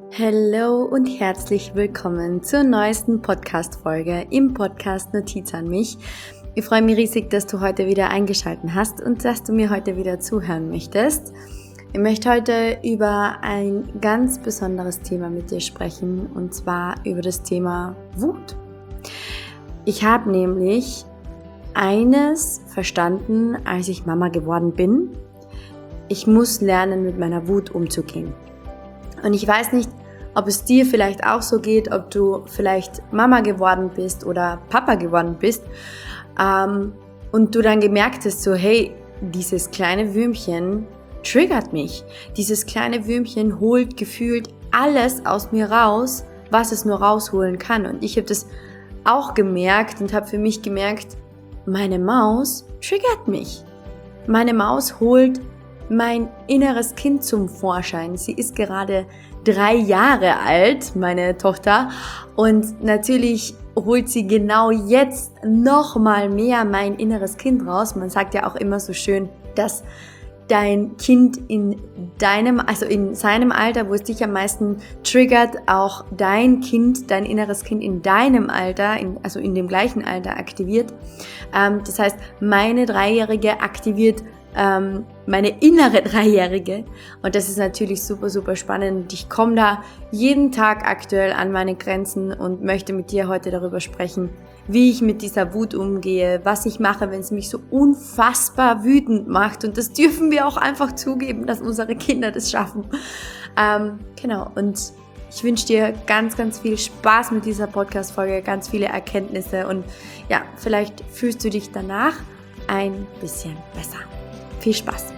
Hallo und herzlich willkommen zur neuesten Podcast-Folge im Podcast Notiz an mich. Ich freue mich riesig, dass du heute wieder eingeschaltet hast und dass du mir heute wieder zuhören möchtest. Ich möchte heute über ein ganz besonderes Thema mit dir sprechen, und zwar über das Thema Wut. Ich habe nämlich eines verstanden, als ich Mama geworden bin. Ich muss lernen, mit meiner Wut umzugehen. Und ich weiß nicht, ob es dir vielleicht auch so geht, ob du vielleicht Mama geworden bist oder Papa geworden bist und du dann gemerkt hast, so hey, dieses kleine Würmchen triggert mich. Dieses kleine Würmchen holt gefühlt alles aus mir raus, was es nur rausholen kann. Und ich habe das auch gemerkt und habe für mich gemerkt, meine Maus triggert mich. Meine Maus holt mein inneres Kind zum Vorschein. Sie ist gerade 3 Jahre alt, meine Tochter, und natürlich holt sie genau jetzt noch mal mehr mein inneres Kind raus. Man sagt ja auch immer so schön, dass dein Kind in seinem Alter, wo es dich am meisten triggert, auch dein Kind, dein inneres Kind in deinem Alter, also in dem gleichen Alter aktiviert. Das heißt, meine 3-Jährige aktiviert meine innere 3-Jährige, und das ist natürlich super, super spannend. Ich komme da jeden Tag aktuell an meine Grenzen und möchte mit dir heute darüber sprechen, wie ich mit dieser Wut umgehe, was ich mache, wenn es mich so unfassbar wütend macht, und das dürfen wir auch einfach zugeben, dass unsere Kinder das schaffen. Genau, und ich wünsche dir ganz, ganz viel Spaß mit dieser Podcast-Folge, ganz viele Erkenntnisse, und ja, vielleicht fühlst du dich danach ein bisschen besser. Viel Spaß!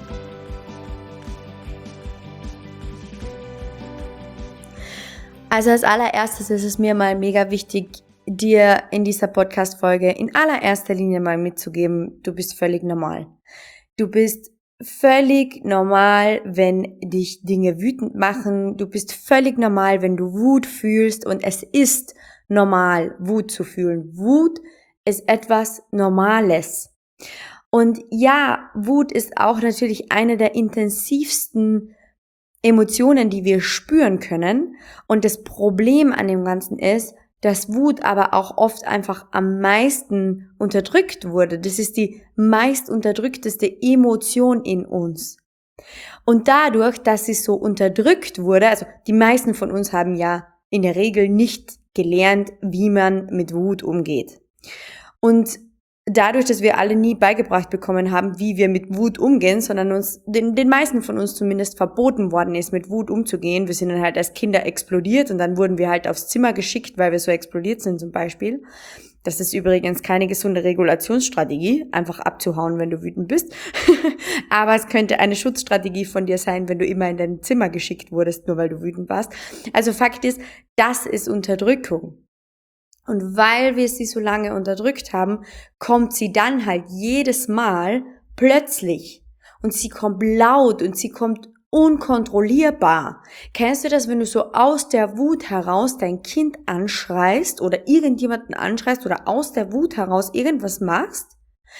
Also als allererstes ist es mir mal mega wichtig, dir in dieser Podcast-Folge in allererster Linie mal mitzugeben, du bist völlig normal. Du bist völlig normal, wenn dich Dinge wütend machen. Du bist völlig normal, wenn du Wut fühlst, und es ist normal, Wut zu fühlen. Wut ist etwas Normales. Und ja, Wut ist auch natürlich eine der intensivsten Emotionen, die wir spüren können. Und das Problem an dem Ganzen ist, dass Wut aber auch oft einfach am meisten unterdrückt wurde. Das ist die meist unterdrückteste Emotion in uns. Und dadurch, dass sie so unterdrückt wurde, also die meisten von uns haben ja in der Regel nicht gelernt, wie man mit Wut umgeht. Und dadurch, dass wir alle nie beigebracht bekommen haben, wie wir mit Wut umgehen, sondern uns, den meisten von uns zumindest verboten worden ist, mit Wut umzugehen. Wir sind dann halt als Kinder explodiert, und dann wurden wir halt aufs Zimmer geschickt, weil wir so explodiert sind zum Beispiel. Das ist übrigens keine gesunde Regulationsstrategie, einfach abzuhauen, wenn du wütend bist. Aber es könnte eine Schutzstrategie von dir sein, wenn du immer in dein Zimmer geschickt wurdest, nur weil du wütend warst. Also Fakt ist, das ist Unterdrückung. Und weil wir sie so lange unterdrückt haben, kommt sie dann halt jedes Mal plötzlich. Und sie kommt laut und sie kommt unkontrollierbar. Kennst du das, wenn du so aus der Wut heraus dein Kind anschreist oder irgendjemanden anschreist oder aus der Wut heraus irgendwas machst?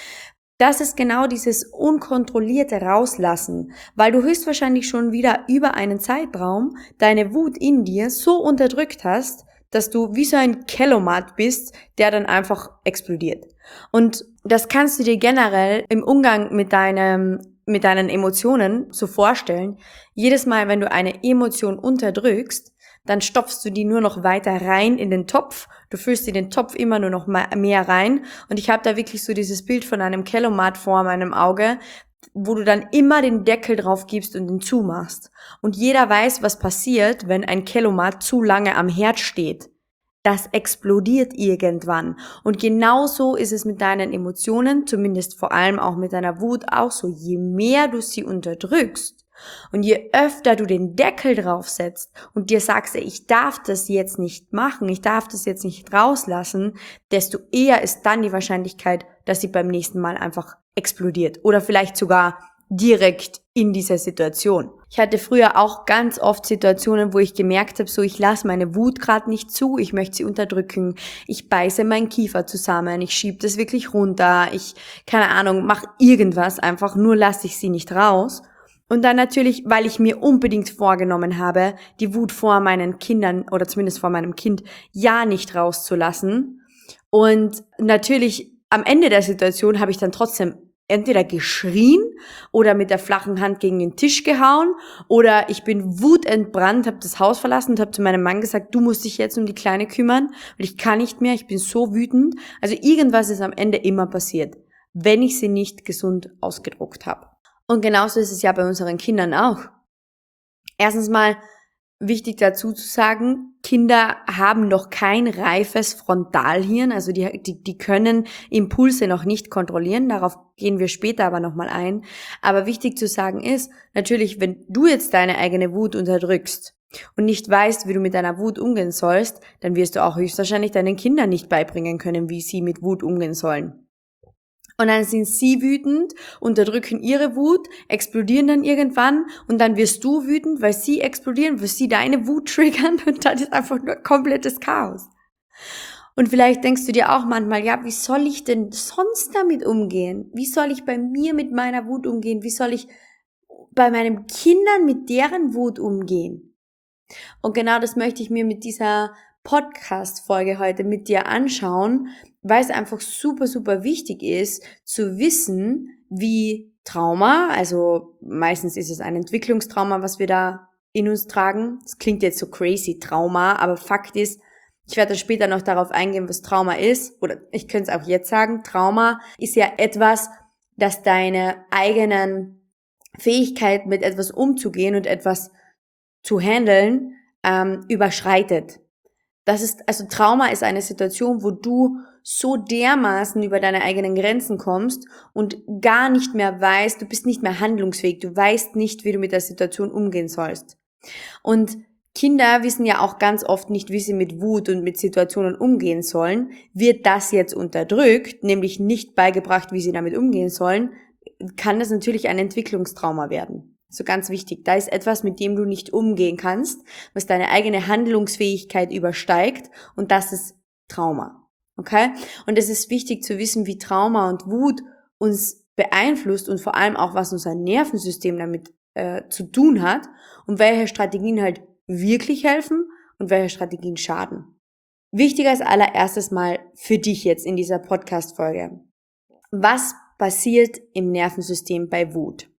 Das ist genau dieses unkontrollierte Rauslassen, weil du höchstwahrscheinlich schon wieder über einen Zeitraum deine Wut in dir so unterdrückt hast, dass du wie so ein Kellomat bist, der dann einfach explodiert. Und das kannst du dir generell im Umgang mit deinen Emotionen so vorstellen. Jedes Mal, wenn du eine Emotion unterdrückst, dann stopfst du die nur noch weiter rein in den Topf. Du füllst dir den Topf immer nur noch mehr rein. Und ich habe da wirklich so dieses Bild von einem Kellomat vor meinem Auge, wo du dann immer den Deckel drauf gibst und den zumachst. Und jeder weiß, was passiert, wenn ein Kellomat zu lange am Herd steht. Das explodiert irgendwann. Und genauso ist es mit deinen Emotionen, zumindest vor allem auch mit deiner Wut auch so. Je mehr du sie unterdrückst und je öfter du den Deckel draufsetzt und dir sagst, ich darf das jetzt nicht machen, ich darf das jetzt nicht rauslassen, desto eher ist dann die Wahrscheinlichkeit, dass sie beim nächsten Mal einfach explodiert oder vielleicht sogar direkt in dieser Situation. Ich hatte früher auch ganz oft Situationen, wo ich gemerkt habe, so ich lasse meine Wut gerade nicht zu, ich möchte sie unterdrücken, ich beiße meinen Kiefer zusammen, ich schiebe das wirklich runter, ich, keine Ahnung, mache irgendwas einfach, nur lasse ich sie nicht raus. Und dann natürlich, weil ich mir unbedingt vorgenommen habe, die Wut vor meinen Kindern oder zumindest vor meinem Kind ja nicht rauszulassen. Und natürlich am Ende der Situation habe ich dann trotzdem entweder geschrien oder mit der flachen Hand gegen den Tisch gehauen oder ich bin wutentbrannt, habe das Haus verlassen und habe zu meinem Mann gesagt, du musst dich jetzt um die Kleine kümmern, weil ich kann nicht mehr, ich bin so wütend. Also irgendwas ist am Ende immer passiert, wenn ich sie nicht gesund ausgedruckt habe. Und genauso ist es ja bei unseren Kindern auch. Erstens mal wichtig dazu zu sagen, Kinder haben noch kein reifes Frontalhirn, also die können Impulse noch nicht kontrollieren, darauf gehen wir später aber nochmal ein. Aber wichtig zu sagen ist, natürlich, wenn du jetzt deine eigene Wut unterdrückst und nicht weißt, wie du mit deiner Wut umgehen sollst, dann wirst du auch höchstwahrscheinlich deinen Kindern nicht beibringen können, wie sie mit Wut umgehen sollen. Und dann sind sie wütend, unterdrücken ihre Wut, explodieren dann irgendwann und dann wirst du wütend, weil sie explodieren, weil sie deine Wut triggern und dann ist einfach nur komplettes Chaos. Und vielleicht denkst du dir auch manchmal, ja, wie soll ich denn sonst damit umgehen? Wie soll ich bei mir mit meiner Wut umgehen? Wie soll ich bei meinen Kindern mit deren Wut umgehen? Und genau das möchte ich mir mit dieser Podcast-Folge heute mit dir anschauen, weil es einfach super, super wichtig ist, zu wissen, wie Trauma, also meistens ist es ein Entwicklungstrauma, was wir da in uns tragen. Das klingt jetzt so crazy, Trauma, aber Fakt ist, ich werde später noch darauf eingehen, was Trauma ist, oder ich könnte es auch jetzt sagen, Trauma ist ja etwas, das deine eigenen Fähigkeiten mit etwas umzugehen und etwas zu handeln, überschreitet. Also Trauma ist eine Situation, wo du so dermaßen über deine eigenen Grenzen kommst und gar nicht mehr weißt, du bist nicht mehr handlungsfähig, du weißt nicht, wie du mit der Situation umgehen sollst. Und Kinder wissen ja auch ganz oft nicht, wie sie mit Wut und mit Situationen umgehen sollen. Wird das jetzt unterdrückt, nämlich nicht beigebracht, wie sie damit umgehen sollen, kann das natürlich ein Entwicklungstrauma werden. So ganz wichtig, da ist etwas, mit dem du nicht umgehen kannst, was deine eigene Handlungsfähigkeit übersteigt und das ist Trauma. Okay? Und es ist wichtig zu wissen, wie Trauma und Wut uns beeinflusst und vor allem auch, was unser Nervensystem damit zu tun hat und welche Strategien halt wirklich helfen und welche Strategien schaden. Wichtig als allererstes mal für dich jetzt in dieser Podcast-Folge. Was passiert im Nervensystem bei Wut?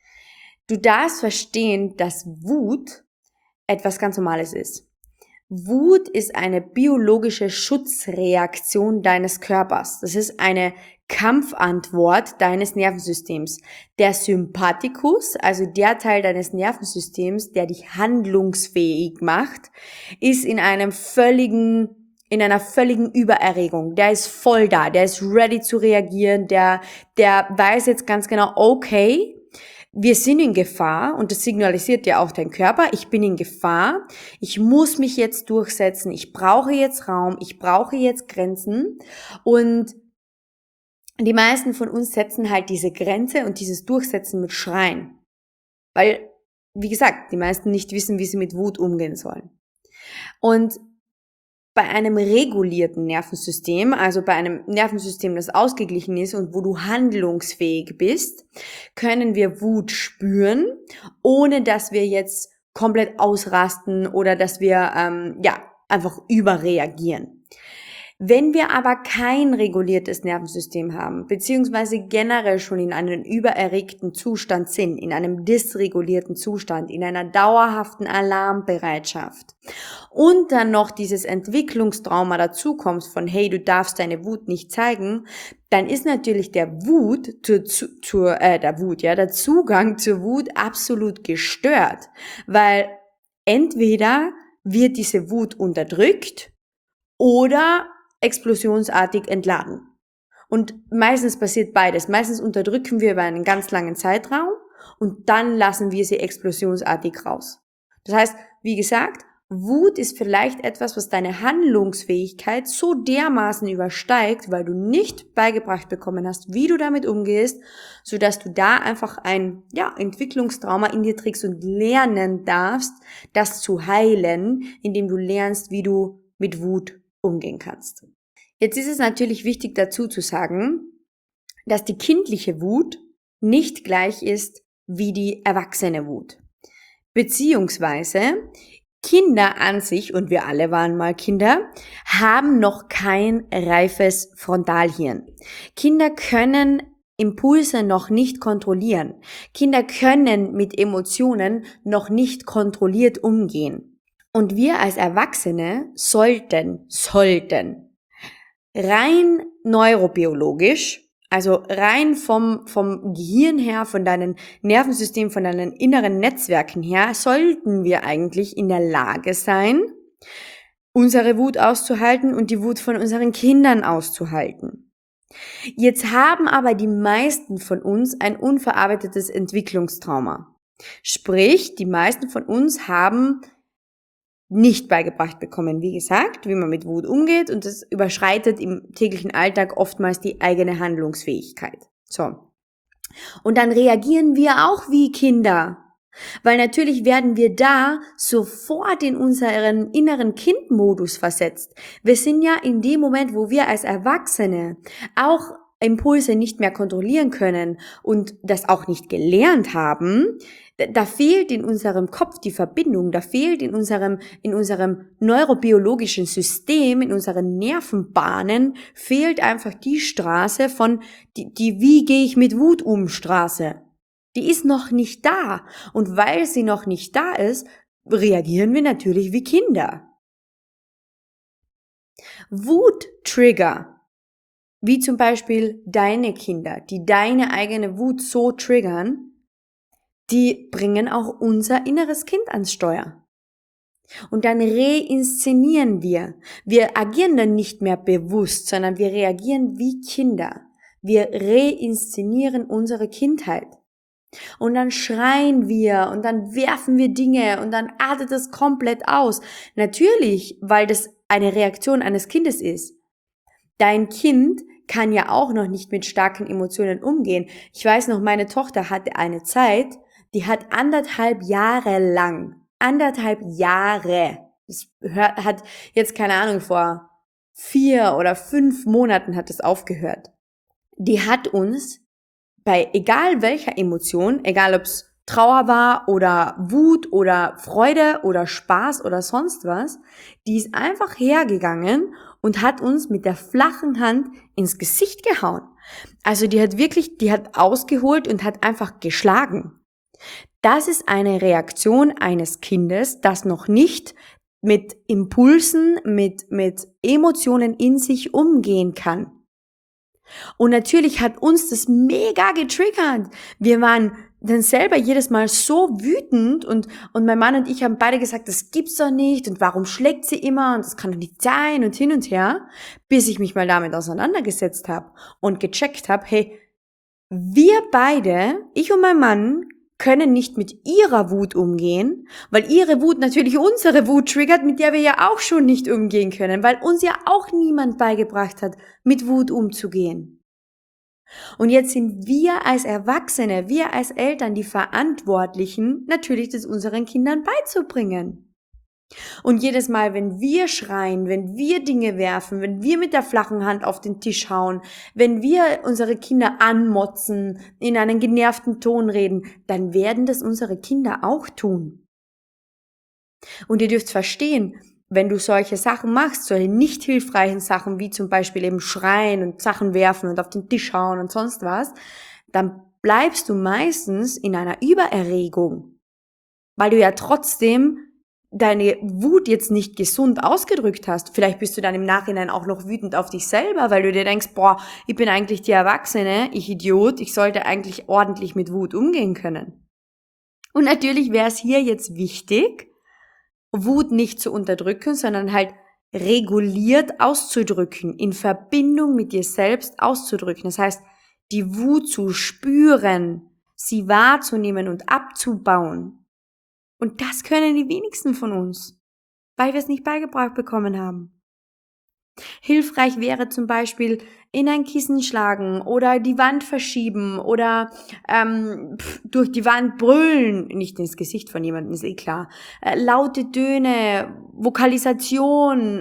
Du darfst verstehen, dass Wut etwas ganz Normales ist. Wut ist eine biologische Schutzreaktion deines Körpers. Das ist eine Kampfantwort deines Nervensystems. Der Sympathikus, also der Teil deines Nervensystems, der dich handlungsfähig macht, ist in einer völligen Übererregung. Der ist voll da, der ist ready zu reagieren, der weiß jetzt ganz genau, okay, wir sind in Gefahr und das signalisiert ja auch dein Körper, ich bin in Gefahr, ich muss mich jetzt durchsetzen, ich brauche jetzt Raum, ich brauche jetzt Grenzen und die meisten von uns setzen halt diese Grenze und dieses Durchsetzen mit Schreien, weil, wie gesagt, die meisten nicht wissen, wie sie mit Wut umgehen sollen. Und bei einem regulierten Nervensystem, also bei einem Nervensystem, das ausgeglichen ist und wo du handlungsfähig bist, können wir Wut spüren, ohne dass wir jetzt komplett ausrasten oder dass wir einfach überreagieren. Wenn wir aber kein reguliertes Nervensystem haben, beziehungsweise generell schon in einem übererregten Zustand sind, in einem dysregulierten Zustand, in einer dauerhaften Alarmbereitschaft und dann noch dieses Entwicklungstrauma dazukommt von, hey, du darfst deine Wut nicht zeigen, dann ist natürlich der Zugang zur Wut absolut gestört, weil entweder wird diese Wut unterdrückt oder explosionsartig entladen. Und meistens passiert beides. Meistens unterdrücken wir über einen ganz langen Zeitraum und dann lassen wir sie explosionsartig raus. Das heißt, wie gesagt, Wut ist vielleicht etwas, was deine Handlungsfähigkeit so dermaßen übersteigt, weil du nicht beigebracht bekommen hast, wie du damit umgehst, sodass du da einfach ein Entwicklungstrauma in dir trägst und lernen darfst, das zu heilen, indem du lernst, wie du mit Wut umgehen kannst. Jetzt ist es natürlich wichtig dazu zu sagen, dass die kindliche Wut nicht gleich ist wie die erwachsene Wut. Beziehungsweise Kinder an sich, und wir alle waren mal Kinder, haben noch kein reifes Frontalhirn. Kinder können Impulse noch nicht kontrollieren. Kinder können mit Emotionen noch nicht kontrolliert umgehen. Und wir als Erwachsene sollten rein neurobiologisch, also rein vom Gehirn her, von deinem Nervensystem, von deinen inneren Netzwerken her, sollten wir eigentlich in der Lage sein, unsere Wut auszuhalten und die Wut von unseren Kindern auszuhalten. Jetzt haben aber die meisten von uns ein unverarbeitetes Entwicklungstrauma. Sprich, die meisten von uns haben nicht beigebracht bekommen, wie gesagt, wie man mit Wut umgeht, und das überschreitet im täglichen Alltag oftmals die eigene Handlungsfähigkeit. So. Und dann reagieren wir auch wie Kinder, weil natürlich werden wir da sofort in unseren inneren Kindmodus versetzt. Wir sind ja in dem Moment, wo wir als Erwachsene auch Impulse nicht mehr kontrollieren können und das auch nicht gelernt haben, da fehlt in unserem Kopf die Verbindung, da fehlt in unserem neurobiologischen System, in unseren Nervenbahnen, fehlt einfach die Straße von, die wie gehe ich mit Wut um Straße. Die ist noch nicht da. Und weil sie noch nicht da ist, reagieren wir natürlich wie Kinder. Wuttrigger, wie zum Beispiel deine Kinder, die deine eigene Wut so triggern, die bringen auch unser inneres Kind ans Steuer. Und dann reinszenieren wir. Wir agieren dann nicht mehr bewusst, sondern wir reagieren wie Kinder. Wir reinszenieren unsere Kindheit. Und dann schreien wir und dann werfen wir Dinge und dann artet es komplett aus. Natürlich, weil das eine Reaktion eines Kindes ist. Dein Kind kann ja auch noch nicht mit starken Emotionen umgehen. Ich weiß noch, meine Tochter hatte eine Zeit, die hat 1,5 Jahre lang, 1,5 Jahre, das hat jetzt keine Ahnung, vor 4 oder 5 Monaten hat es aufgehört. Die hat uns bei egal welcher Emotion, egal ob es Trauer war oder Wut oder Freude oder Spaß oder sonst was, die ist einfach hergegangen und hat uns mit der flachen Hand ins Gesicht gehauen. Also die hat ausgeholt und hat einfach geschlagen. Das ist eine Reaktion eines Kindes, das noch nicht mit Impulsen, mit Emotionen in sich umgehen kann. Und natürlich hat uns das mega getriggert. Wir waren dann selber jedes Mal so wütend und mein Mann und ich haben beide gesagt, das gibt's doch nicht und warum schlägt sie immer und das kann doch nicht sein und hin und her, bis ich mich mal damit auseinandergesetzt habe und gecheckt habe, hey, wir beide, ich und mein Mann, können nicht mit ihrer Wut umgehen, weil ihre Wut natürlich unsere Wut triggert, mit der wir ja auch schon nicht umgehen können, weil uns ja auch niemand beigebracht hat, mit Wut umzugehen. Und jetzt sind wir als Erwachsene, wir als Eltern die Verantwortlichen, natürlich das unseren Kindern beizubringen. Und jedes Mal, wenn wir schreien, wenn wir Dinge werfen, wenn wir mit der flachen Hand auf den Tisch hauen, wenn wir unsere Kinder anmotzen, in einen genervten Ton reden, dann werden das unsere Kinder auch tun. Und ihr dürft verstehen, wenn du solche Sachen machst, solche nicht hilfreichen Sachen, wie zum Beispiel eben schreien und Sachen werfen und auf den Tisch hauen und sonst was, dann bleibst du meistens in einer Übererregung, weil du ja trotzdem deine Wut jetzt nicht gesund ausgedrückt hast. Vielleicht bist du dann im Nachhinein auch noch wütend auf dich selber, weil du dir denkst, boah, ich bin eigentlich die Erwachsene, ich Idiot, ich sollte eigentlich ordentlich mit Wut umgehen können. Und natürlich wäre es hier jetzt wichtig, Wut nicht zu unterdrücken, sondern halt reguliert auszudrücken, in Verbindung mit dir selbst auszudrücken. Das heißt, die Wut zu spüren, sie wahrzunehmen und abzubauen. Und das können die wenigsten von uns, weil wir es nicht beigebracht bekommen haben. Hilfreich wäre zum Beispiel in ein Kissen schlagen oder die Wand verschieben oder durch die Wand brüllen, nicht ins Gesicht von jemandem, ist eh klar. Laute Töne, Vokalisation,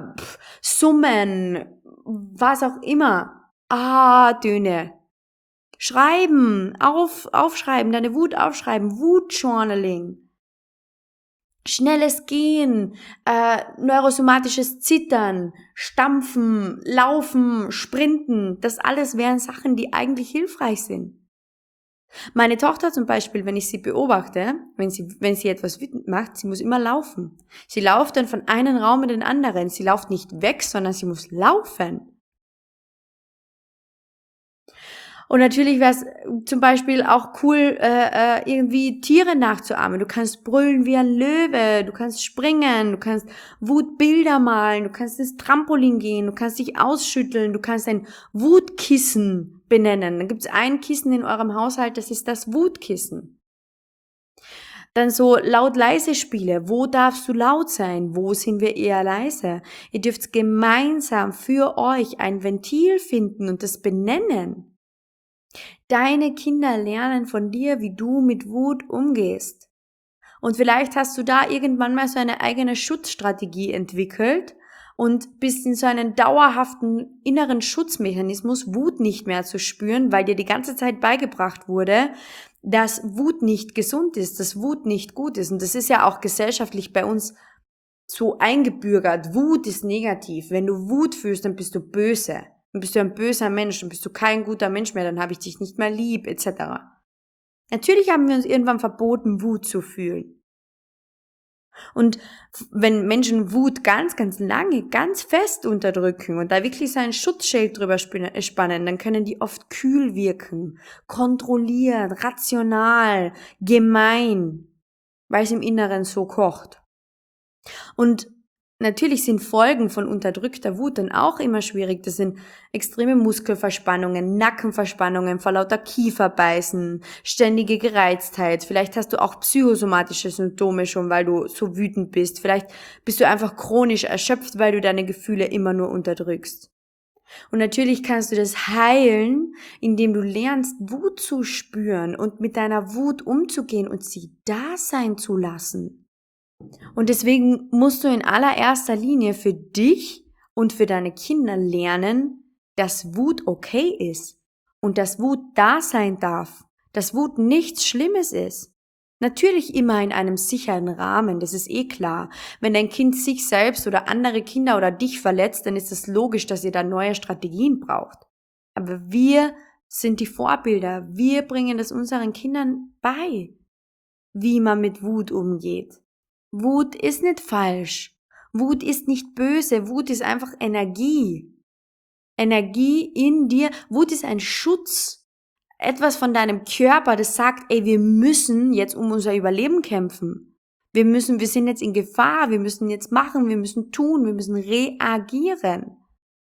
Summen, was auch immer. Töne. Schreiben, aufschreiben, deine Wut aufschreiben, Wutjournaling. Schnelles Gehen, neurosomatisches Zittern, Stampfen, Laufen, Sprinten, das alles wären Sachen, die eigentlich hilfreich sind. Meine Tochter zum Beispiel, wenn ich sie beobachte, wenn sie etwas wütend macht, sie muss immer laufen. Sie läuft dann von einem Raum in den anderen. Sie läuft nicht weg, sondern sie muss laufen. Und natürlich wäre es zum Beispiel auch cool, irgendwie Tiere nachzuahmen. Du kannst brüllen wie ein Löwe, du kannst springen, du kannst Wutbilder malen, du kannst ins Trampolin gehen, du kannst dich ausschütteln, du kannst ein Wutkissen benennen. Dann gibt es ein Kissen in eurem Haushalt, das ist das Wutkissen. Dann so laut-leise Spiele. Wo darfst du laut sein? Wo sind wir eher leise? Ihr dürft gemeinsam für euch ein Ventil finden und das benennen. Deine Kinder lernen von dir, wie du mit Wut umgehst. Und vielleicht hast du da irgendwann mal so eine eigene Schutzstrategie entwickelt und bist in so einen dauerhaften inneren Schutzmechanismus, Wut nicht mehr zu spüren, weil dir die ganze Zeit beigebracht wurde, dass Wut nicht gesund ist, dass Wut nicht gut ist. Und das ist ja auch gesellschaftlich bei uns so eingebürgert. Wut ist negativ. Wenn du Wut fühlst, dann bist du böse. Dann bist du ein böser Mensch, dann bist du kein guter Mensch mehr, dann habe ich dich nicht mehr lieb, etc. Natürlich haben wir uns irgendwann verboten, Wut zu fühlen. Und wenn Menschen Wut ganz, ganz lange, ganz fest unterdrücken und da wirklich so ein Schutzschild drüber spannen, dann können die oft kühl wirken, kontrolliert, rational, gemein, weil es im Inneren so kocht. Und natürlich sind Folgen von unterdrückter Wut dann auch immer schwierig. Das sind extreme Muskelverspannungen, Nackenverspannungen, vor lauter Kieferbeißen, ständige Gereiztheit. Vielleicht hast du auch psychosomatische Symptome schon, weil du so wütend bist. Vielleicht bist du einfach chronisch erschöpft, weil du deine Gefühle immer nur unterdrückst. Und natürlich kannst du das heilen, indem du lernst, Wut zu spüren und mit deiner Wut umzugehen und sie da sein zu lassen. Und deswegen musst du in allererster Linie für dich und für deine Kinder lernen, dass Wut okay ist und dass Wut da sein darf, dass Wut nichts Schlimmes ist. Natürlich immer in einem sicheren Rahmen, das ist klar. Wenn dein Kind sich selbst oder andere Kinder oder dich verletzt, dann ist es logisch, dass ihr da neue Strategien braucht. Aber wir sind die Vorbilder, wir bringen es unseren Kindern bei, wie man mit Wut umgeht. Wut ist nicht falsch. Wut ist nicht böse. Wut ist einfach Energie. Energie in dir. Wut ist ein Schutz. Etwas von deinem Körper, das sagt, ey, wir müssen jetzt um unser Überleben kämpfen. Wir sind jetzt in Gefahr. Wir müssen jetzt machen. Wir müssen tun. Wir müssen reagieren.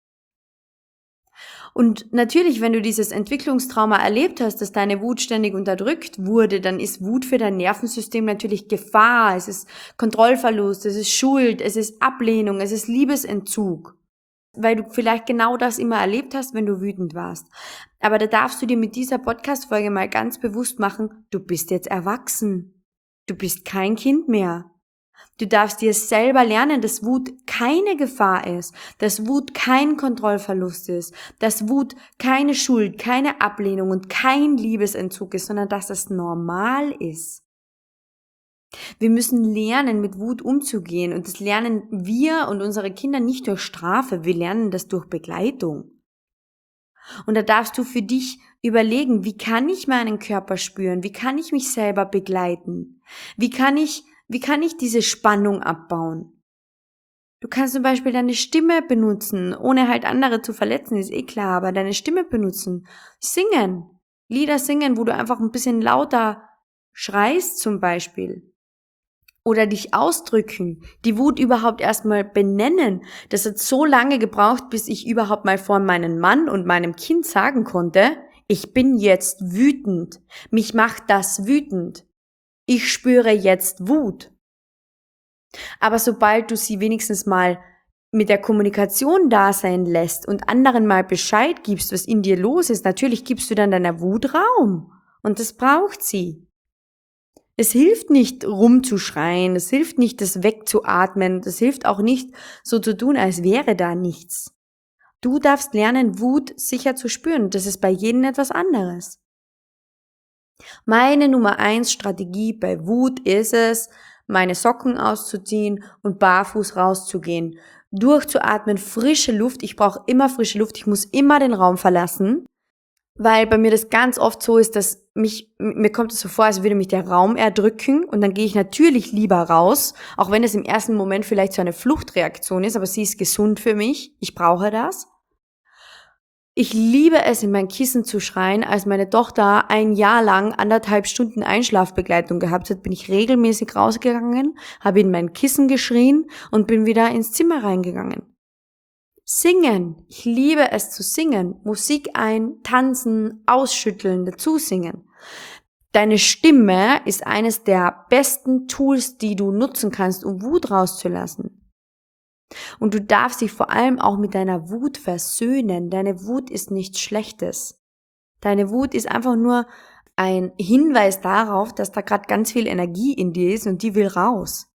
Und natürlich, wenn du dieses Entwicklungstrauma erlebt hast, dass deine Wut ständig unterdrückt wurde, dann ist Wut für dein Nervensystem natürlich Gefahr, es ist Kontrollverlust, es ist Schuld, es ist Ablehnung, es ist Liebesentzug, weil du vielleicht genau das immer erlebt hast, wenn du wütend warst. Aber da darfst du dir mit dieser Podcast-Folge mal ganz bewusst machen, du bist jetzt erwachsen, du bist kein Kind mehr. Du darfst dir selber lernen, dass Wut keine Gefahr ist, dass Wut kein Kontrollverlust ist, dass Wut keine Schuld, keine Ablehnung und kein Liebesentzug ist, sondern dass das normal ist. Wir müssen lernen, mit Wut umzugehen und das lernen wir und unsere Kinder nicht durch Strafe, wir lernen das durch Begleitung. Und da darfst du für dich überlegen, wie kann ich meinen Körper spüren, wie kann ich mich selber begleiten, wie kann ich diese Spannung abbauen? Du kannst zum Beispiel deine Stimme benutzen, ohne halt andere zu verletzen, ist klar, aber deine Stimme benutzen. Singen. Lieder singen, wo du einfach ein bisschen lauter schreist zum Beispiel. Oder dich ausdrücken. Die Wut überhaupt erstmal benennen. Das hat so lange gebraucht, bis ich überhaupt mal vor meinem Mann und meinem Kind sagen konnte, ich bin jetzt wütend. Mich macht das wütend. Ich spüre jetzt Wut. Aber sobald du sie wenigstens mal mit der Kommunikation da sein lässt und anderen mal Bescheid gibst, was in dir los ist, natürlich gibst du dann deiner Wut Raum. Und das braucht sie. Es hilft nicht rumzuschreien, es hilft nicht, das wegzuatmen, es hilft auch nicht, so zu tun, als wäre da nichts. Du darfst lernen, Wut sicher zu spüren. Das ist bei jedem etwas anderes. Meine Nummer 1 Strategie bei Wut ist es, meine Socken auszuziehen und barfuß rauszugehen. Durchzuatmen, frische Luft. Ich brauche immer frische Luft. Ich muss immer den Raum verlassen, weil bei mir das ganz oft so ist, dass mir kommt es so vor, als würde mich der Raum erdrücken und dann gehe ich natürlich lieber raus, auch wenn es im ersten Moment vielleicht so eine Fluchtreaktion ist, aber sie ist gesund für mich. Ich brauche das. Ich liebe es, in mein Kissen zu schreien. Als meine Tochter 1 Jahr lang 1,5 Stunden Einschlafbegleitung gehabt hat, bin ich regelmäßig rausgegangen, habe in mein Kissen geschrien und bin wieder ins Zimmer reingegangen. Singen. Ich liebe es zu singen. Musik ein, tanzen, ausschütteln, dazu singen. Deine Stimme ist eines der besten Tools, die du nutzen kannst, um Wut rauszulassen. Und du darfst dich vor allem auch mit deiner Wut versöhnen. Deine Wut ist nichts Schlechtes. Deine Wut ist einfach nur ein Hinweis darauf, dass da gerade ganz viel Energie in dir ist und die will raus.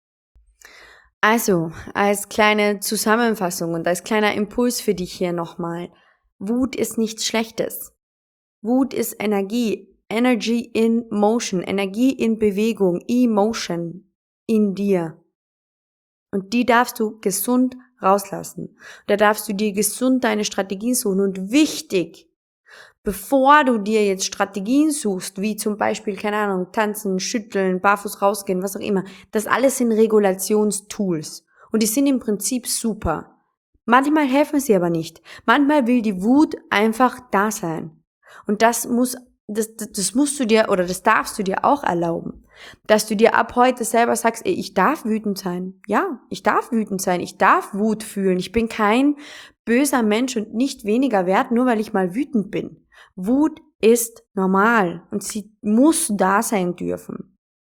Also, als kleine Zusammenfassung und als kleiner Impuls für dich hier nochmal. Wut ist nichts Schlechtes. Wut ist Energie. Energy in motion. Energie in Bewegung. Emotion in dir. Und die darfst du gesund rauslassen. Da darfst du dir gesund deine Strategien suchen. Und wichtig, bevor du dir jetzt Strategien suchst, wie zum Beispiel, keine Ahnung, tanzen, schütteln, barfuß rausgehen, was auch immer, das alles sind Regulationstools. Und die sind im Prinzip super. Manchmal helfen sie aber nicht. Manchmal will die Wut einfach da sein. Und das musst du dir oder das darfst du dir auch erlauben. Dass du dir ab heute selber sagst, ey, ich darf wütend sein. Ja, ich darf wütend sein. Ich darf Wut fühlen. Ich bin kein böser Mensch und nicht weniger wert, nur weil ich mal wütend bin. Wut ist normal und sie muss da sein dürfen.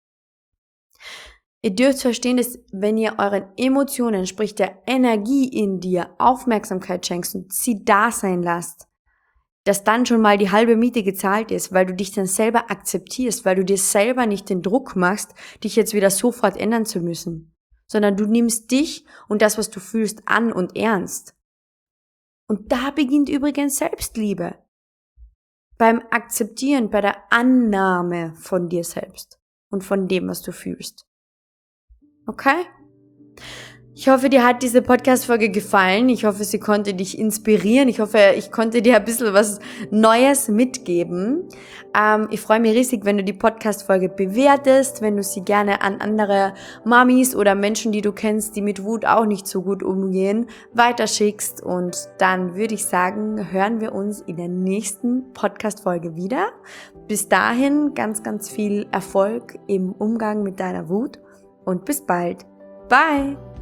Ihr dürft verstehen, dass wenn ihr euren Emotionen, sprich der Energie in dir, Aufmerksamkeit schenkt und sie da sein lasst, dass dann schon mal die halbe Miete gezahlt ist, weil du dich dann selber akzeptierst, weil du dir selber nicht den Druck machst, dich jetzt wieder sofort ändern zu müssen, sondern du nimmst dich und das, was du fühlst, an und ernst. Und da beginnt übrigens Selbstliebe. Beim Akzeptieren, bei der Annahme von dir selbst und von dem, was du fühlst. Okay? Ich hoffe, dir hat diese Podcast-Folge gefallen. Ich hoffe, sie konnte dich inspirieren. Ich hoffe, ich konnte dir ein bisschen was Neues mitgeben. Ich freue mich riesig, wenn du die Podcast-Folge bewertest, wenn du sie gerne an andere Mamis oder Menschen, die du kennst, die mit Wut auch nicht so gut umgehen, weiterschickst. Und dann würde ich sagen, hören wir uns in der nächsten Podcast-Folge wieder. Bis dahin ganz, ganz viel Erfolg im Umgang mit deiner Wut und bis bald. Bye!